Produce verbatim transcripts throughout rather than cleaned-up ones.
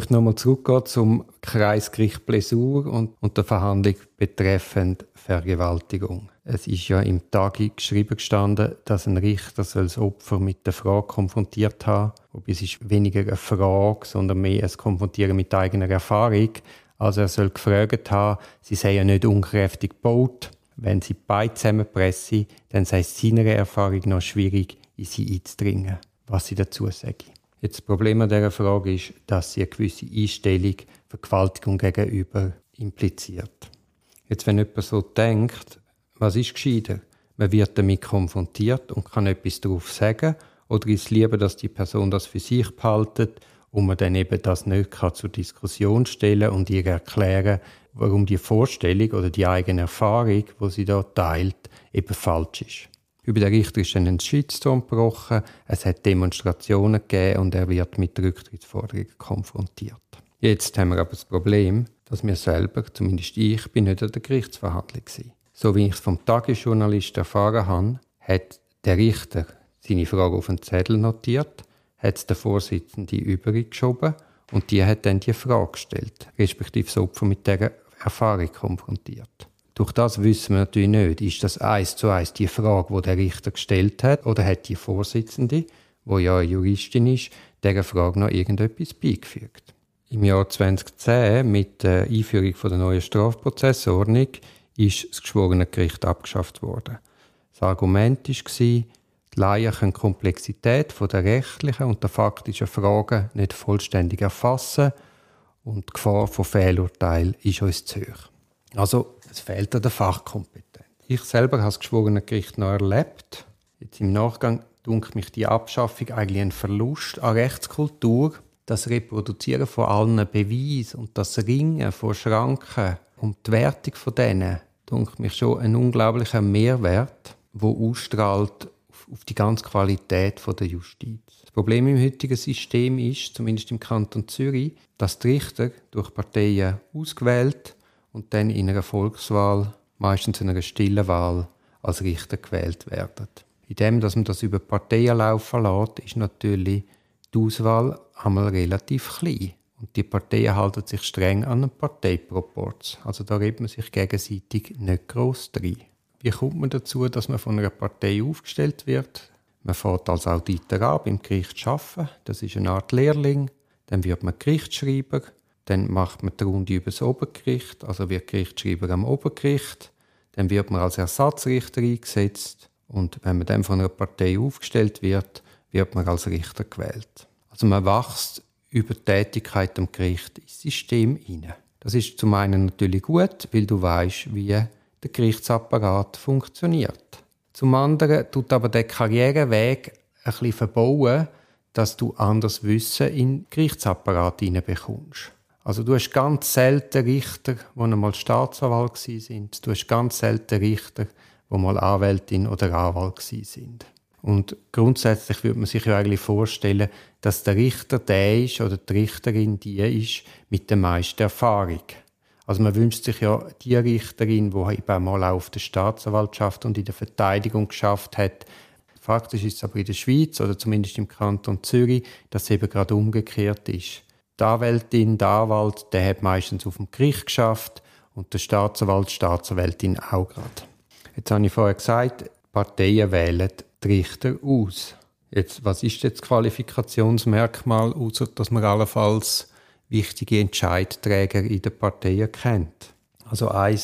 möchte nochmal zurückgehen zum Kreisgericht Blessur und, und der Verhandlung betreffend Vergewaltigung. Es ist ja im Tagi geschrieben gestanden, dass ein Richter das Opfer mit der Frage konfrontiert haben soll. Wobei es ist weniger eine Frage, sondern mehr ein Konfrontieren mit eigener Erfahrung. Also er soll gefragt haben, sie sei ja nicht unkräftig gebaut. Wenn sie beide zusammenpressen, dann sei es seiner Erfahrung noch schwierig, in sie einzudringen, was sie dazu sagen. Jetzt das Problem an dieser Frage ist, dass sie eine gewisse Einstellung Vergewaltigung gegenüber impliziert. Jetzt, wenn jemand so denkt, was ist gescheiter? Man wird damit konfrontiert und kann etwas darauf sagen, oder ist es lieber, dass die Person das für sich behaltet und man dann eben das nicht kann zur Diskussion stellen und ihr erklären, warum die Vorstellung oder die eigene Erfahrung, die sie da teilt, eben falsch ist. Über den Richter ist dann ein Shitstorm gebrochen, es hat Demonstrationen gegeben und er wird mit Rücktrittsforderungen konfrontiert. Jetzt haben wir aber das Problem, dass wir selber, zumindest ich, bin nicht an der Gerichtsverhandlung war. So wie ich es vom Tagesjournalist erfahren habe, hat der Richter seine Frage auf einen Zettel notiert, hat es der Vorsitzende übergeschoben und die hat dann die Frage gestellt, respektive das Opfer mit dieser Erfahrung konfrontiert. Durch das wissen wir natürlich nicht, ist das eins zu eins die Frage, die der Richter gestellt hat, oder hat die Vorsitzende, die ja eine Juristin ist, dieser Frage noch irgendetwas beigefügt. Im Jahr zweitausendzehn, mit der Einführung der neuen Strafprozessordnung, ist das Geschworenengericht abgeschafft worden. Das Argument war, die Laien können die Komplexität der rechtlichen und der faktischen Fragen nicht vollständig erfassen und die Gefahr von Fehlurteilen ist uns zu hoch. Also, es fehlt an der Fachkompetenz. Ich selber habe das Geschworenengericht noch erlebt. Jetzt im Nachgang dunkelt mich die Abschaffung eigentlich ein Verlust an Rechtskultur. Das Reproduzieren von allen Beweisen und das Ringen von Schranken und die Wertung von denen dunkelt mich schon ein unglaublicher Mehrwert, der ausstrahlt auf die ganze Qualität der Justiz. Das Problem im heutigen System ist, zumindest im Kanton Zürich, dass die Richter durch Parteien ausgewählt und dann in einer Volkswahl, meistens in einer stillen Wahl, als Richter gewählt werden. In dem, dass man das über Parteien laufen lässt, ist natürlich die Auswahl einmal relativ klein. Und die Parteien halten sich streng an einen Parteiproporz. Also da redet man sich gegenseitig nicht gross rein. Wie kommt man dazu, dass man von einer Partei aufgestellt wird? Man fährt als Auditor an, beim Gericht arbeiten. Das ist eine Art Lehrling. Dann wird man Gerichtsschreiber. Dann macht man die Runde über das Obergericht, also wird Gerichtsschreiber am Obergericht. Dann wird man als Ersatzrichter eingesetzt. Und wenn man dann von einer Partei aufgestellt wird, wird man als Richter gewählt. Also man wächst über die Tätigkeit am Gericht ins System hinein. Das ist zum einen natürlich gut, weil du weißt, wie der Gerichtsapparat funktioniert. Zum anderen tut aber der Karriereweg ein bisschen verbauen, dass du anderes Wissen in den Gerichtsapparat hineinbekommst. Also du hast ganz selten Richter, die einmal Staatsanwalt waren. Du hast ganz selten Richter, die mal Anwältin oder Anwalt waren. Und grundsätzlich würde man sich ja eigentlich vorstellen, dass der Richter der ist oder die Richterin die ist mit der meisten Erfahrung. Also man wünscht sich ja die Richterin, die eben mal auch auf der Staatsanwaltschaft und in der Verteidigung geschafft hat. Faktisch ist es aber in der Schweiz oder zumindest im Kanton Zürich, dass es eben gerade umgekehrt ist. Die Anwältin, der Anwalt, der hat meistens auf dem Gericht geschafft und der Staatsanwalt, die Staatsanwältin auch gerade. Jetzt habe ich vorher gesagt, Parteien wählen die Richter aus. Jetzt, was ist jetzt das Qualifikationsmerkmal, außer dass man allenfalls wichtige Entscheidträger in den Parteien kennt? Also ein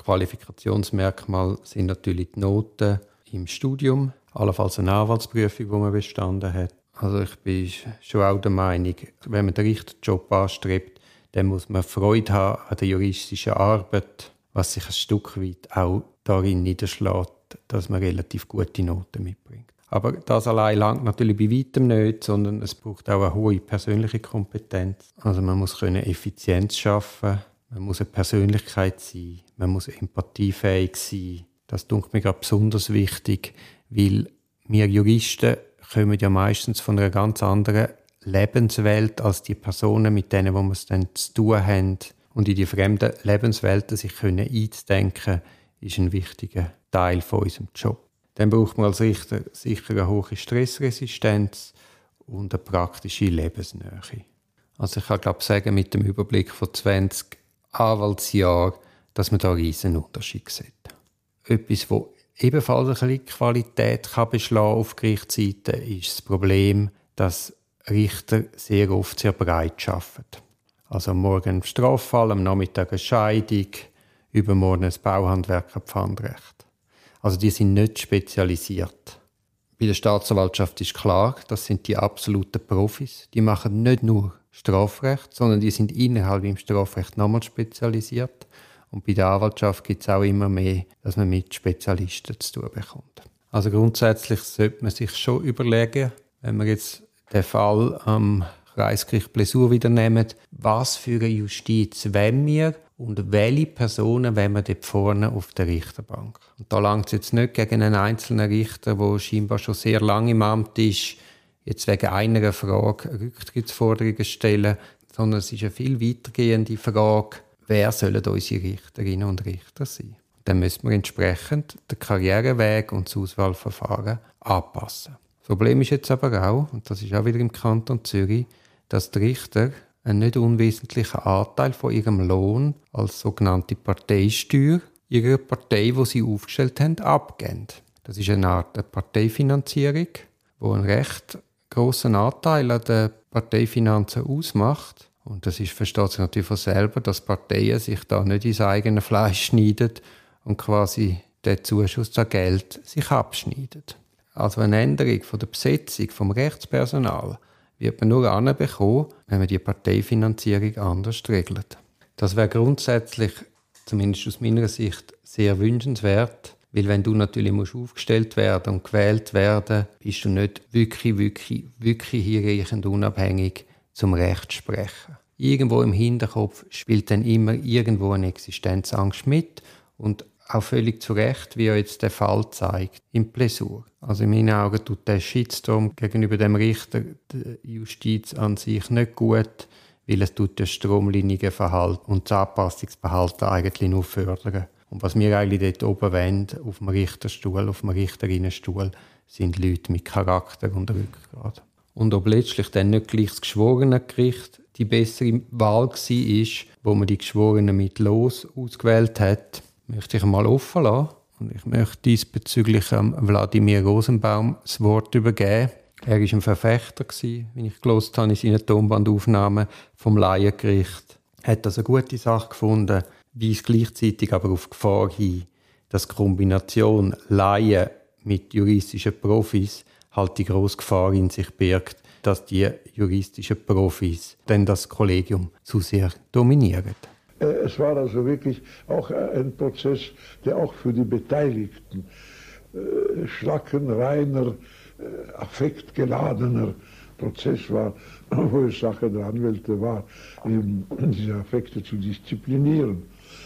Qualifikationsmerkmal sind natürlich die Noten im Studium, allenfalls eine Anwaltsprüfung, die man bestanden hat. Also ich bin schon auch der Meinung, wenn man den Richterjob anstrebt, dann muss man Freude haben an der juristischen Arbeit, was sich ein Stück weit auch darin niederschlägt, dass man relativ gute Noten mitbringt. Aber das allein langt natürlich bei weitem nicht, sondern es braucht auch eine hohe persönliche Kompetenz. Also man muss können Effizienz schaffen, man muss eine Persönlichkeit sein, man muss empathiefähig sein. Das dunkelt mir gerade besonders wichtig, weil wir Juristen kommen ja meistens von einer ganz anderen Lebenswelt als die Personen, mit denen wo wir es dann zu tun haben. Und in die fremden Lebenswelten sich können einzudenken, ist ein wichtiger Teil von unserem Job. Dann braucht man als Richter sicher eine hohe Stressresistenz und eine praktische Lebensnähe. Also ich kann glaube sagen, mit dem Überblick von zwanzig Anwaltsjahren, dass man da einen riesen Unterschied sieht. Etwas, das ebenfalls ein bisschen Qualität kann beschlagen auf Gerichtsseite, ist das Problem, dass Richter sehr oft sehr breit arbeiten. Also am Morgen ein Straffall, am Nachmittag eine Scheidung, übermorgen ein Bauhandwerker-Pfandrecht. Also die sind nicht spezialisiert. Bei der Staatsanwaltschaft ist klar, das sind die absoluten Profis. Die machen nicht nur Strafrecht, sondern die sind innerhalb im Strafrecht nochmal spezialisiert. Und bei der Anwaltschaft gibt es auch immer mehr, dass man mit Spezialisten zu tun bekommt. Also grundsätzlich sollte man sich schon überlegen, wenn wir jetzt den Fall am Kreisgericht Plessur wieder nehmen, was für eine Justiz wollen wir und welche Personen wollen wir dort vorne auf der Richterbank. Und da langt es jetzt nicht gegen einen einzelnen Richter, der scheinbar schon sehr lange im Amt ist, jetzt wegen einer Frage Rücktrittsforderungen stellen, sondern es ist eine viel weitergehende Frage, wer sollen unsere Richterinnen und Richter sein. Dann müssen wir entsprechend den Karriereweg und das Auswahlverfahren anpassen. Das Problem ist jetzt aber auch, und das ist auch wieder im Kanton Zürich, dass die Richter einen nicht unwesentlichen Anteil von ihrem Lohn als sogenannte Parteisteuer ihrer Partei, die sie aufgestellt haben, abgeben. Das ist eine Art Parteifinanzierung, die einen recht grossen Anteil an den Parteifinanzen ausmacht. Und das ist, versteht sich natürlich von selber, dass Parteien sich da nicht ins eigene Fleisch schneiden und quasi den Zuschuss an Geld sich abschneiden. Also eine Änderung von der Besetzung vom Rechtspersonal wird man nur anbekommen, wenn man die Parteifinanzierung anders regelt. Das wäre grundsätzlich, zumindest aus meiner Sicht, sehr wünschenswert, weil wenn du natürlich musst aufgestellt werden und gewählt werden, bist du nicht wirklich, wirklich, wirklich hinreichend unabhängig zum Recht zu sprechen. Irgendwo im Hinterkopf spielt dann immer irgendwo eine Existenzangst mit und auch völlig zu Recht, wie er jetzt der Fall zeigt, in Plessur. Also in meinen Augen tut der Shitstorm gegenüber dem Richter die Justiz an sich nicht gut, weil es tut das stromlinige Verhalten und das Anpassungsverhalten eigentlich nur fördern. Und was wir eigentlich dort oben wollen, auf dem Richterstuhl, auf dem Richterinnenstuhl, sind Leute mit Charakter und Rückgrat. Und ob letztlich dann nicht gleich das Geschworenengericht die bessere Wahl war, wo man die Geschworenen mit Los ausgewählt hat, möchte ich mal offen lassen. Und ich möchte diesbezüglich Wladimir Rosenbaum das Wort übergeben. Er war ein Verfechter, wie ich gelesen habe in seinen Tonbandaufnahmen vom Laiengericht. Er hat also eine gute Sache gefunden, weist gleichzeitig aber auf Gefahr hin, dass die Kombination Laien mit juristischen Profis halt die grosse Gefahr in sich birgt, dass die juristischen Profis dann das Kollegium zu sehr dominieren. Es war also wirklich auch ein Prozess, der auch für die Beteiligten äh, schlackenreiner, äh, affektgeladener Prozess war, wo es Sache der Anwälte war, eben diese Affekte zu disziplinieren.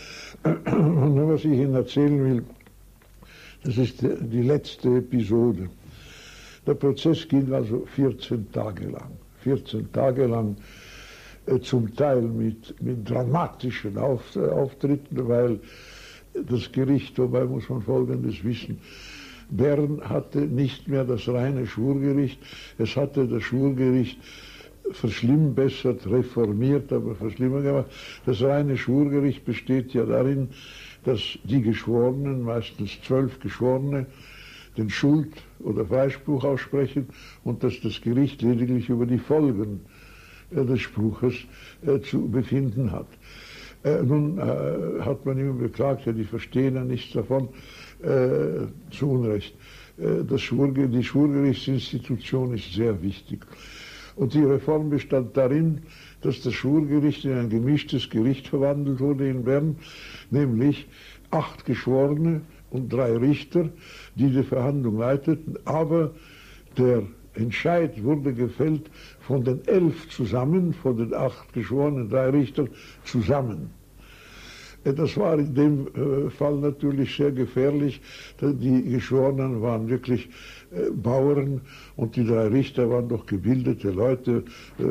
Und nur was ich Ihnen erzählen will, das ist die letzte Episode. Der Prozess ging also vierzehn Tage lang. vierzehn Tage lang äh, zum Teil mit, mit dramatischen Auf, äh, Auftritten, weil das Gericht, dabei muss man Folgendes wissen, Bern hatte nicht mehr das reine Schwurgericht, es hatte das Schwurgericht verschlimmbessert, reformiert, aber verschlimmert gemacht. Das reine Schwurgericht besteht ja darin, dass die Geschworenen, meistens zwölf Geschworene, den Schuld- oder Freispruch aussprechen und dass das Gericht lediglich über die Folgen äh, des Spruches äh, zu befinden hat. Äh, nun äh, hat man immer beklagt, ja, die verstehen ja nichts davon, äh, zu Unrecht. Äh, das Schwurge, die Schwurgerichtsinstitution ist sehr wichtig. Und die Reform bestand darin, dass das Schwurgericht in ein gemischtes Gericht verwandelt wurde in Bern, nämlich acht Geschworene und drei Richter, die die Verhandlung leiteten, aber der Entscheid wurde gefällt von den elf zusammen, von den acht Geschworenen, drei Richtern zusammen. Das war in dem Fall natürlich sehr gefährlich. Die Geschworenen waren wirklich Bauern und die drei Richter waren doch gebildete Leute,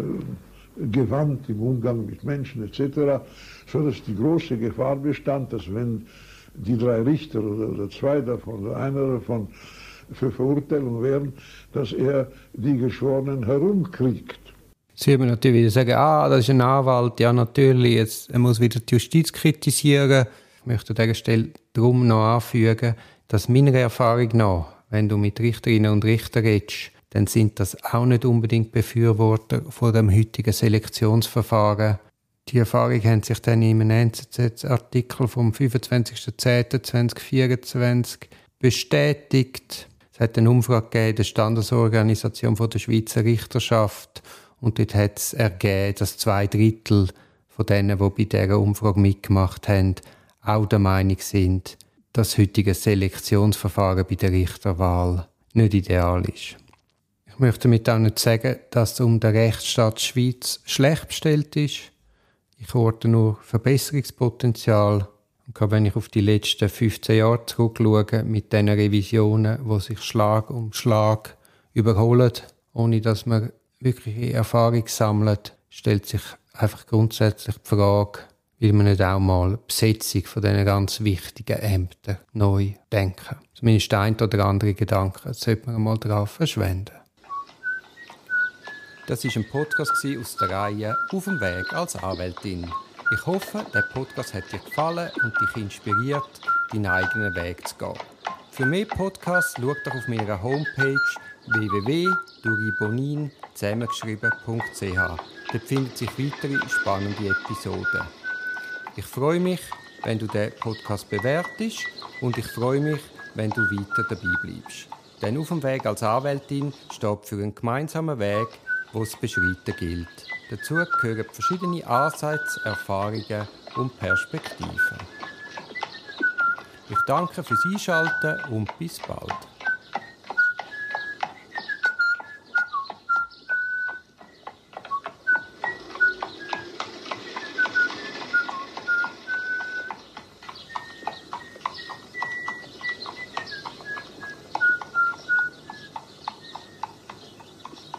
gewandt im Umgang mit Menschen et cetera, sodass die große Gefahr bestand, dass wenn die drei Richter oder zwei davon oder einer davon für Verurteilung wären, dass er die Geschworenen herumkriegt. Jetzt würde man natürlich wieder sagen, ah, das ist ein Anwalt, ja natürlich, jetzt, er muss wieder die Justiz kritisieren. Ich möchte an dieser Stelle darum noch anfügen, dass meiner Erfahrung nach, wenn du mit Richterinnen und Richtern redest, dann sind das auch nicht unbedingt Befürworter von dem heutigen Selektionsverfahren. Die Erfahrung haben sich dann in einem N Z Z-Artikel vom fünfundzwanzigster zehnter zweitausendvierundzwanzig bestätigt. Es hat eine Umfrage gegeben in der Standesorganisation der Schweizer Richterschaft und dort hat es ergeben, dass zwei Drittel von denen, die bei dieser Umfrage mitgemacht haben, auch der Meinung sind, dass das heutige Selektionsverfahren bei der Richterwahl nicht ideal ist. Ich möchte damit auch nicht sagen, dass um den Rechtsstaat Schweiz schlecht bestellt ist. Ich orte nur Verbesserungspotenzial. Und gerade wenn ich auf die letzten fünfzehn Jahre zurückschaue, mit diesen Revisionen, die sich Schlag um Schlag überholen, ohne dass man wirklich Erfahrung sammelt, stellt sich einfach grundsätzlich die Frage, will man nicht auch mal die Besetzung von diesen ganz wichtigen Ämtern neu denken. Zumindest der ein oder andere Gedanke sollte man mal darauf verschwenden. Das war ein Podcast aus der Reihe «Auf dem Weg als Anwältin». Ich hoffe, der Podcast hat dir gefallen und dich inspiriert, deinen eigenen Weg zu gehen. Für mehr Podcasts schau doch auf meiner Homepage w w w punkt duribonin zusammengeschrieben punkt c h. Dort finden sich weitere spannende Episoden. Ich freue mich, wenn du den Podcast bewertest und ich freue mich, wenn du weiter dabei bleibst. Denn «Auf dem Weg als Anwältin» steht für einen gemeinsamen Weg, wo es beschreiten gilt. Dazu gehören verschiedene Ansätze, Erfahrungen und Perspektiven. Ich danke fürs Einschalten und bis bald.